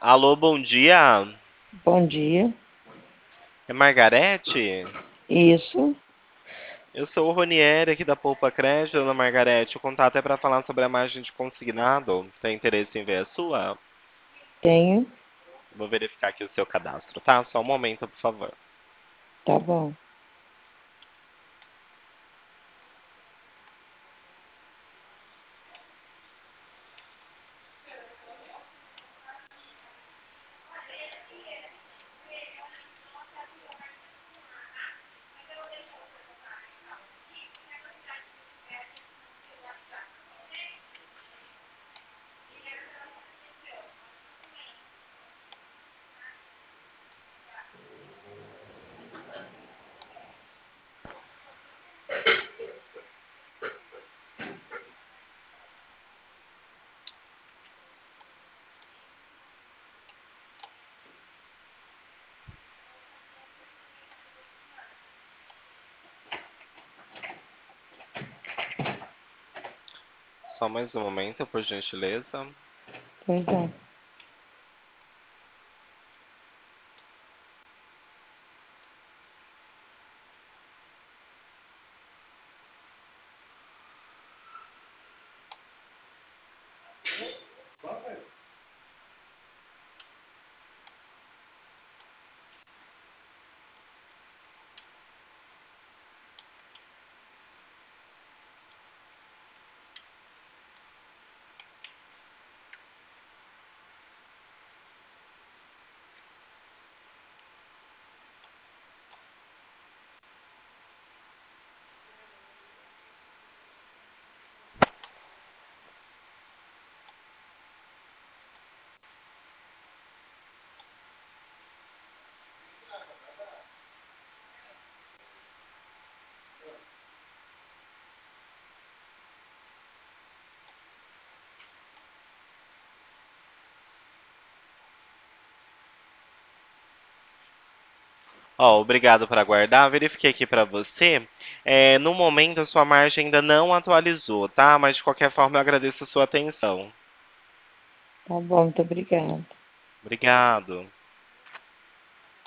Alô, bom dia. Bom dia. É Margarete? Isso, Eu sou o Ronieri aqui da Poupa Crédito, dona Margarete. O contato é para falar sobre a margem de consignado. Tem interesse em ver a sua? tenho. Vou verificar aqui o seu cadastro, tá? Só um momento, por favor. Tá bom. Só mais um momento, por gentileza. Pois não. Ó, obrigado por aguardar. Verifiquei aqui para você. No momento, a sua margem ainda não atualizou, tá? Mas de qualquer forma, eu agradeço a sua atenção. Tá bom, muito obrigada. Obrigado.